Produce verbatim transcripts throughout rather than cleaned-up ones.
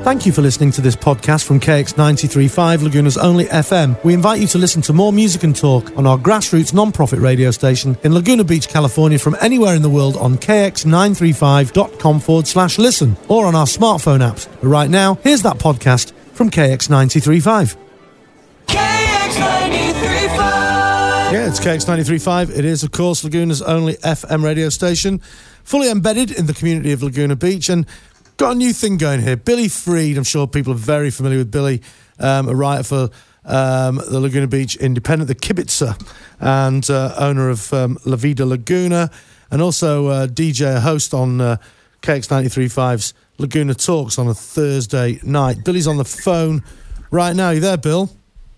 Thank you for listening to this podcast from K X ninety-three point five, Laguna's only F M. We invite you to listen to more music and talk on our grassroots non-profit radio station in Laguna Beach, California, from anywhere in the world on k x nine three five dot com forward slash listen or on our smartphone apps. But right now, here's that podcast from K X ninety-three point five. K X ninety-three point five. Yeah, it's K X ninety-three point five. It is, of course, Laguna's only F M radio station, fully embedded in the community of Laguna Beach, and got a new thing going here. Billy Freed, I'm sure people are very familiar with Billy, um, a writer for um, the Laguna Beach Independent, the Kibitzer, and uh, owner of um, La Vida Laguna, and also uh, D J, host on uh, K X ninety-three point five's Laguna Talks on a Thursday night. Billy's on the phone right now. You there, Bill?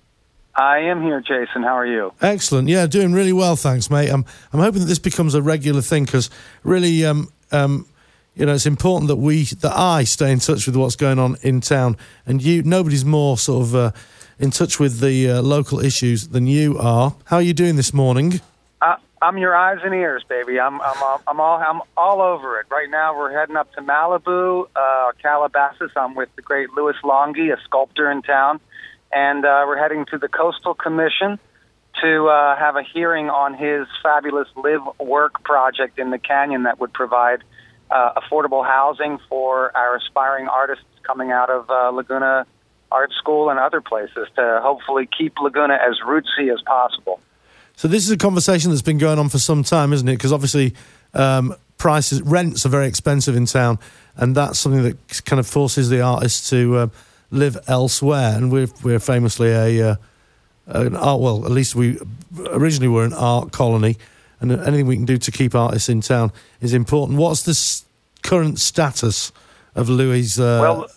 I am here, Jason. How are you? Excellent. Yeah, doing really well, thanks, mate. I'm I'm hoping that this becomes a regular thing because really, um, um, you know, it's important that we, that I stay in touch with what's going on in town, and you. Nobody's more sort of uh, in touch with the uh, local issues than you are. How are you doing this morning? Uh, I'm your eyes and ears, baby. I'm I'm all, I'm all I'm all over it. Right now, we're heading up to Malibu, uh, Calabasas. I'm with the great Louis Longi, a sculptor in town, and uh, we're heading to the Coastal Commission to uh, have a hearing on his fabulous live work project in the canyon that would provide uh, affordable housing for our aspiring artists coming out of uh, Laguna Art School and other places to hopefully keep Laguna as rootsy as possible. So this is a conversation that's been going on for some time, isn't it? Because obviously um, prices, rents are very expensive in town, and that's something that kind of forces the artists to uh, live elsewhere. And we're we're famously a uh, an art. Well, at least we originally were an art colony, and anything we can do to keep artists in town is important. What's the s- current status of Louis' uh, well,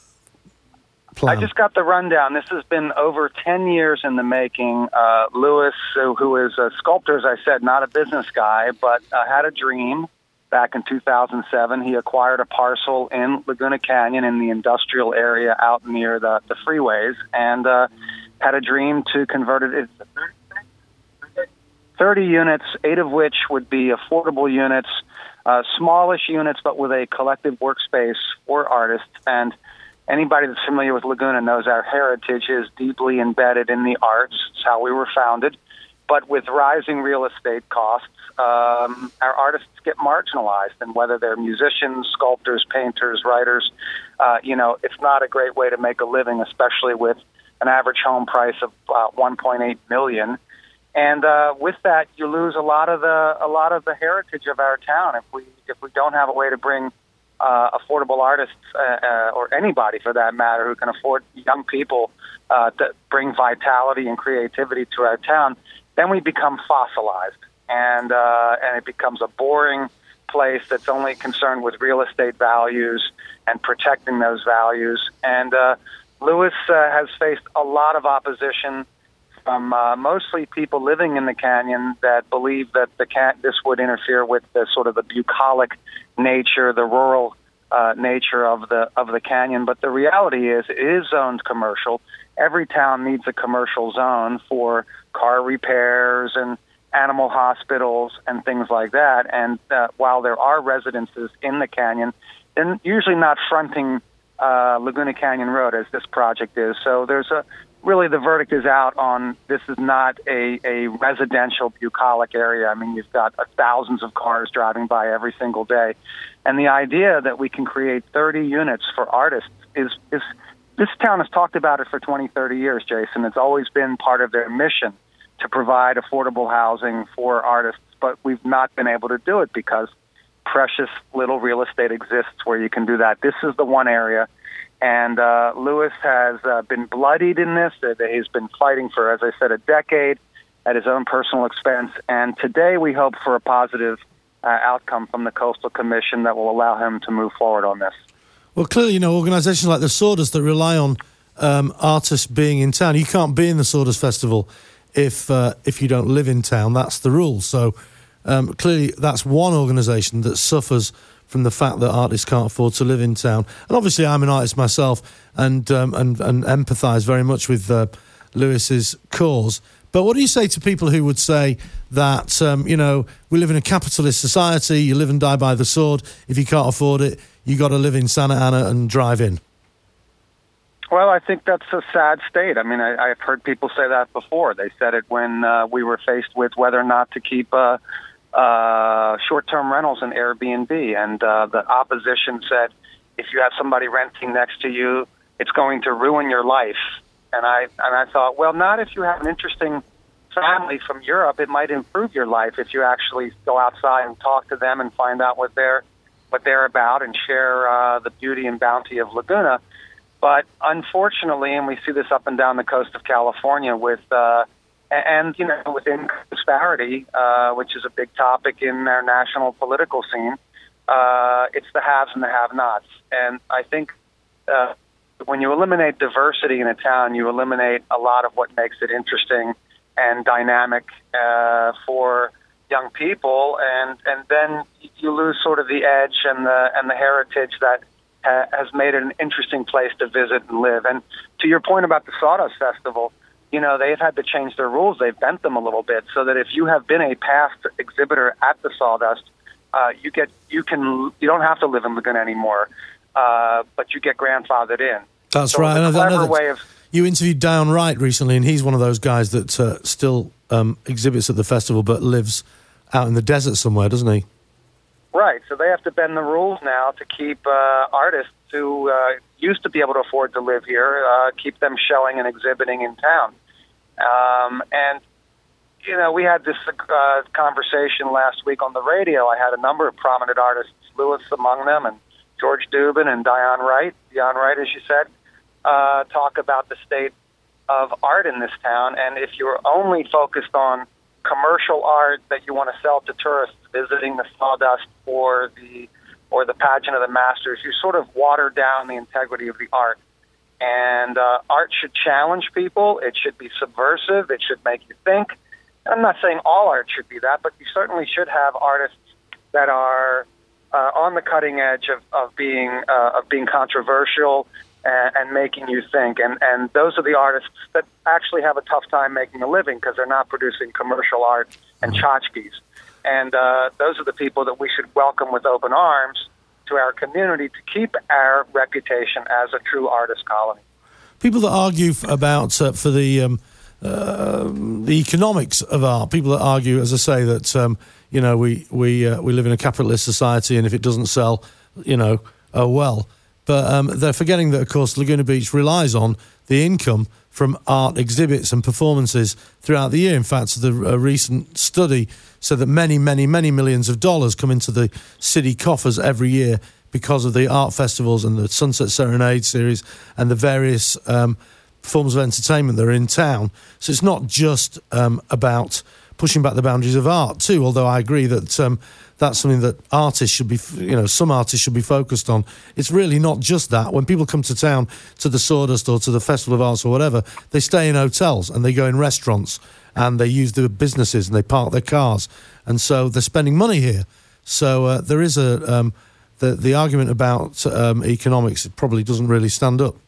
plan? I just got the rundown. This has been over ten years in the making. Uh, Louis, who, who is a sculptor, as I said, not a business guy, but uh, had a dream. Back in two thousand seven, he acquired a parcel in Laguna Canyon in the industrial area out near the, the freeways, and uh, had a dream to convert it into thirty units, eight of which would be affordable units, uh, smallish units, but with a collective workspace for artists. And anybody that's familiar with Laguna knows our heritage is deeply embedded in the arts. It's how we were founded. But with rising real estate costs, um, our artists get marginalized. And whether they're musicians, sculptors, painters, writers, uh, you know, it's not a great way to make a living, especially with an average home price of uh, one point eight million dollars. And uh, with that, you lose a lot of the a lot of the heritage of our town if we if we don't have a way to bring uh, affordable artists uh, uh, or anybody for that matter who can afford young people uh, to bring vitality and creativity to our town. Then we become fossilized, and uh, and it becomes a boring place that's only concerned with real estate values and protecting those values. And uh, Louis uh, has faced a lot of opposition from uh, mostly people living in the canyon that believe that the can- this would interfere with the sort of the bucolic nature, the rural uh, nature of the of the canyon. But the reality is, it is zoned commercial. Every town needs a commercial zone for car repairs and animal hospitals and things like that. And uh, while there are residences in the canyon, they're usually not fronting uh, Laguna Canyon Road as this project is. So there's a really the verdict is out on this is not a, a residential bucolic area. I mean, you've got uh, thousands of cars driving by every single day. And the idea that we can create thirty units for artists is is this town has talked about it for twenty, thirty years, Jason. It's always been part of their mission to provide affordable housing for artists, but we've not been able to do it because precious little real estate exists where you can do that. This is the one area, and uh, Louis has uh, been bloodied in this. He's been fighting for, as I said, a decade at his own personal expense, and today we hope for a positive uh, outcome from the Coastal Commission that will allow him to move forward on this. Well, clearly, you know, organisations like the Sawdust that rely on um, artists being in town. You can't be in the Sawdust Festival if uh, if you don't live in town. That's the rule. So um, clearly, that's one organisation that suffers from the fact that artists can't afford to live in town. And obviously, I'm an artist myself, and um, and, and empathise very much with uh, Louis's cause. But what do you say to people who would say that, um, you know, we live in a capitalist society, you live and die by the sword. If you can't afford it, you got to live in Santa Ana and drive in? Well, I think that's a sad state. I mean, I, I've heard people say that before. They said it when uh, we were faced with whether or not to keep uh, uh, short-term rentals in Airbnb, and uh, the opposition said, if you have somebody renting next to you, it's going to ruin your life. And I and I thought, well, not if you have an interesting family from Europe. It might improve your life if you actually go outside and talk to them and find out what they're what they're about and share uh, the beauty and bounty of Laguna. But unfortunately, and we see this up and down the coast of California with, uh, and you know, with income disparity, uh, which is a big topic in our national political scene, uh, it's the haves and the have-nots. And I think uh, when you eliminate diversity in a town, you eliminate a lot of what makes it interesting and dynamic uh, for young people, and and then you lose sort of the edge and the and the heritage that ha- has made it an interesting place to visit and live. And to your point about the Sawdust Festival, you know, they've had to change their rules. They've bent them a little bit so that if you have been a past exhibitor at the Sawdust, uh, you get you can you don't have to live in Laguna anymore, uh, but you get grandfathered in. That's so right. It's a I know clever that way of. You interviewed Dion Wright recently, and he's one of those guys that uh, still um, exhibits at the festival but lives out in the desert somewhere, doesn't he? Right. So they have to bend the rules now to keep uh, artists who uh, used to be able to afford to live here, uh, keep them showing and exhibiting in town. Um, and, you know, we had this uh, conversation last week on the radio. I had a number of prominent artists, Lewis among them, and George Dubin and Dion Wright, Dion Wright, as you said, uh, talk about the state of art in this town. And if you're only focused on commercial art that you want to sell to tourists visiting the Sawdust or the or the pageant of the Masters, you sort of water down the integrity of the art. And uh, art should challenge people. It should be subversive. It should make you think. I'm not saying all art should be that, but you certainly should have artists that are uh, on the cutting edge of, of being uh, of being controversial and, and making you think. And, and those are the artists that actually have a tough time making a living because they're not producing commercial art and tchotchkes. And uh, those are the people that we should welcome with open arms to our community to keep our reputation as a true artist colony. People that argue f- about uh, for the um, uh, the economics of art, people that argue, as I say, that um, you know we we uh, we live in a capitalist society, and if it doesn't sell, you know, oh well. But um, they're forgetting that, of course, Laguna Beach relies on the income from art exhibits and performances throughout the year. In fact, the a recent study said that many, many, many millions of dollars come into the city coffers every year because of the art festivals and the Sunset Serenade series and the various um, forms of entertainment that are in town. So it's not just um, about pushing back the boundaries of art too, although I agree that um, that's something that artists should be, you know, some artists should be focused on. It's really not just that. When people come to town, to the Sawdust or to the Festival of Arts or whatever, they stay in hotels and they go in restaurants and they use the businesses and they park their cars. And so they're spending money here. So uh, there is a, um, the, the argument about um, economics probably doesn't really stand up.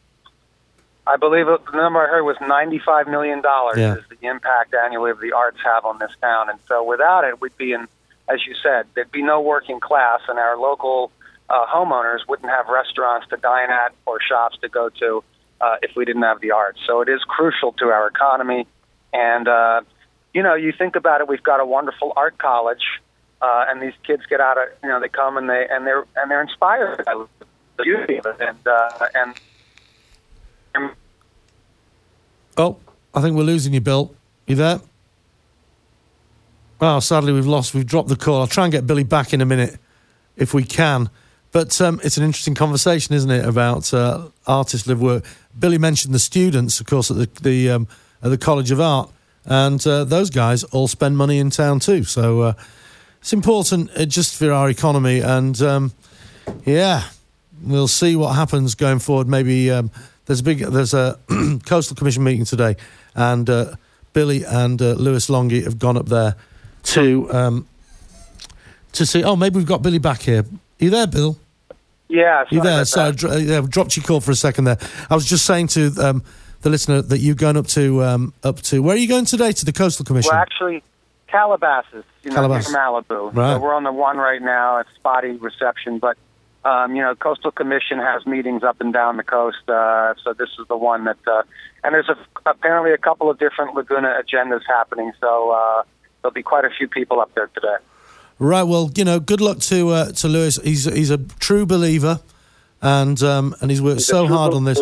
I believe it, the number I heard was ninety-five million dollars Yeah. is the impact annually of the arts have on this town. And so without it, we'd be in, as you said, there'd be no working class, and our local uh, homeowners wouldn't have restaurants to dine at or shops to go to uh, if we didn't have the arts. So it is crucial to our economy. And, uh, you know, you think about it, we've got a wonderful art college, uh, and these kids get out of, you know, they come and, they, and, they're, and they're inspired by the beauty of it. And, uh, and Oh, I think we're losing you, Bill. You there? Well, sadly, we've lost. We've dropped the call. I'll try and get Billy back in a minute if we can. But um, it's an interesting conversation, isn't it, about uh, artist live work. Billy mentioned the students, of course, at the, the um, at the College of Art, and uh, those guys all spend money in town too. So uh, it's important uh, just for our economy. And um, yeah, we'll see what happens going forward. Maybe. Um, There's a big, there's a Coastal Commission meeting today, and uh, Billy and uh, Lewis Longy have gone up there to um, to see. Oh, maybe we've got Billy back here. Are you there, Bill? Yeah, you there? So dro- yeah, dropped your call for a second there. I was just saying to um, the listener that you're going up to um, up to. Where are you going today? To the Coastal Commission? Well, actually, Calabasas, you know, Calabasas. near Malibu. Right. So we're on the one right now. It's spotty reception, but Um, you know, Coastal Commission has meetings up and down the coast, uh, so this is the one that, uh, and there's a, apparently a couple of different Laguna agendas happening, so uh, there'll be quite a few people up there today. Right, well, you know, good luck to uh, to Lewis. He's he's a true believer, and um, and he's worked He's so hard on this.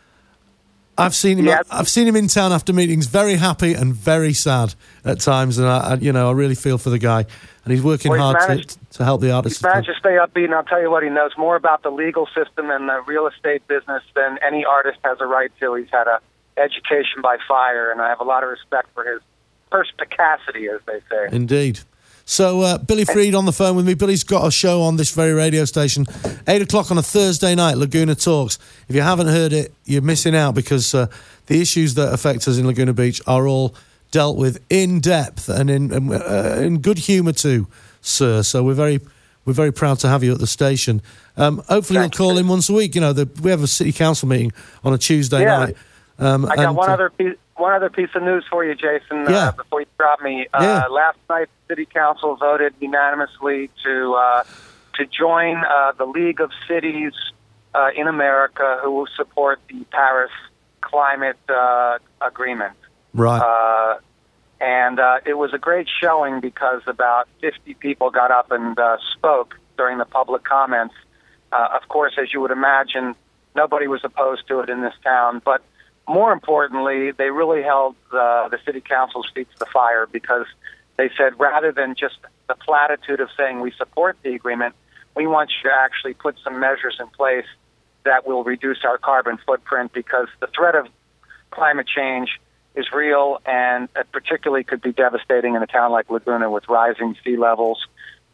I've seen him. Yeah. I've seen him in town after meetings, very happy and very sad at times, and I, I you know, I really feel for the guy, and he's working Well, he's hard managed- to to help the artists. He's managed to stay upbeat, and I'll tell you what, he knows more about the legal system and the real estate business than any artist has a right to. He's had a education by fire, and I have a lot of respect for his perspicacity, as they say. Indeed. So, uh, Billy Freed on the phone with me. Billy's got a show on this very radio station, eight o'clock on a Thursday night, Laguna Talks. If you haven't heard it, you're missing out, because uh, the issues that affect us in Laguna Beach are all dealt with in depth and in uh, in good humour too, sir. So we're very we're very proud to have you at the station. Um, hopefully Thanks, you'll call Chris. in once a week. You know, the, we have a city council meeting on a Tuesday Yeah. night. Um, I got and, one uh, other piece, one other piece of news for you, Jason. Yeah. Uh, before you drop me, uh, Yeah. last night, City Council voted unanimously to uh, to join uh, the League of Cities uh, in America who will support the Paris Climate uh, Agreement. right. Uh, and uh, it was a great showing because about fifty people got up and uh, spoke during the public comments. Uh, of course, as you would imagine, nobody was opposed to it in this town. But more importantly, they really held uh, the city council's feet to the fire, because they said, rather than just the platitude of saying we support the agreement, we want you to actually put some measures in place that will reduce our carbon footprint, because the threat of climate change is real, and it particularly could be devastating in a town like Laguna with rising sea levels.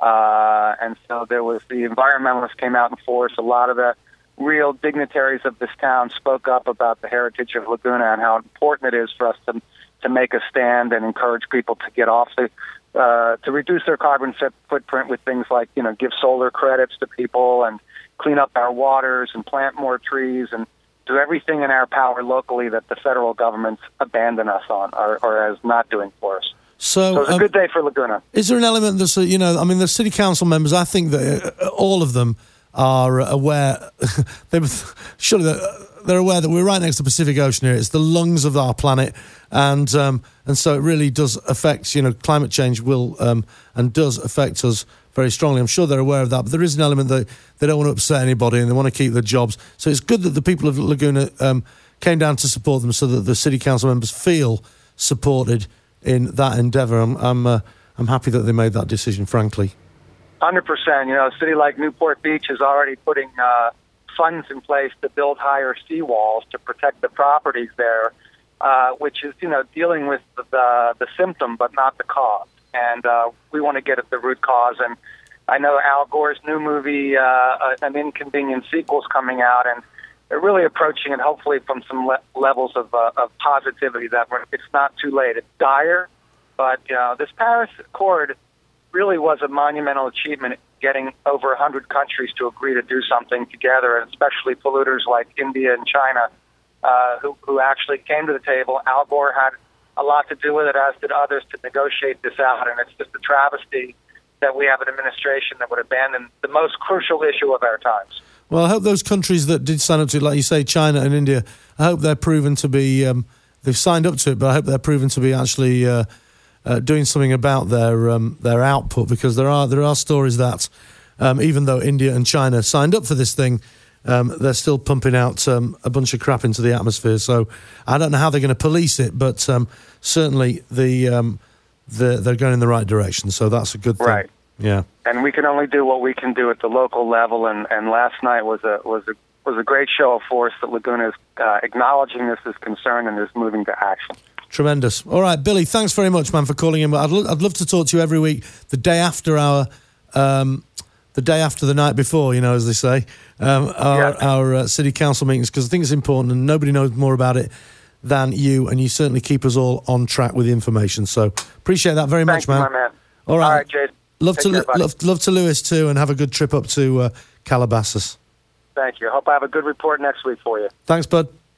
Uh, and so there was, the environmentalists came out in force. A lot of the real dignitaries of this town spoke up about the heritage of Laguna and how important it is for us to to make a stand and encourage people to get off the uh, to reduce their carbon fit- footprint with things like, you know, give solar credits to people and clean up our waters and plant more trees and do everything in our power locally that the federal government's abandoned us on or, or is not doing for us. So, So it's a um, good day for Laguna. is there an element that's, uh, you know, I mean, the city council members, I think that uh, all of them are aware, they surely they're, they're aware that we're right next to the Pacific Ocean here. It's the lungs of our planet, and um, and so it really does affect, you know, climate change will um, and does affect us very strongly. I'm sure they're aware of that, but there is an element that they don't want to upset anybody and they want to keep their jobs. So it's good that the people of Laguna um, came down to support them, so that the city council members feel supported in that endeavour. I'm I'm, uh, I'm happy that they made that decision, frankly. one hundred percent. You know, a city like Newport Beach is already putting uh, funds in place to build higher seawalls to protect the properties there, uh, which is, you know, dealing with the, the, the symptom but not the cause. And uh, we want to get at the root cause. And I know Al Gore's new movie, uh, An Inconvenient Sequel, is coming out, and they're really approaching it hopefully from some le- levels of, uh, of positivity that we're, it's not too late. It's dire, but you know, this Paris Accord really was a monumental achievement, getting over one hundred countries to agree to do something together, and especially polluters like India and China, uh, who, who actually came to the table. Al Gore had a lot to do with it, as did others, to negotiate this out, and it's just a travesty that we have an administration that would abandon the most crucial issue of our times. Well, I hope those countries that did sign up to it, like you say, China and India, I hope they're proven to be, um, they've signed up to it, but I hope they're proven to be actually uh, uh, doing something about their um, their output, because there are there are stories that um, even though India and China signed up for this thing, um, they're still pumping out um, a bunch of crap into the atmosphere. So I don't know how they're going to police it, but um, certainly the, um, the they're going in the right direction. So that's a good thing. Right. Yeah. And we can only do what we can do at the local level. And, and last night was a was a was a great show of force that Laguna is uh, acknowledging this as concern and is moving to action. Tremendous. All right, Billy, thanks very much, man, for calling in. I'd, lo- I'd love to talk to you every week, the day after our, um, the day after the night before, you know, as they say, um, our, Yeah. our uh, city council meetings, because I think it's important and nobody knows more about it than you, and you certainly keep us all on track with the information. So appreciate that very Thank much, you, man. my man. All right. All right, Jason. Love Take to care, buddy. love, love to Lewis too, and have a good trip up to uh, Calabasas. Thank you. I hope I have a good report next week for you. Thanks, bud.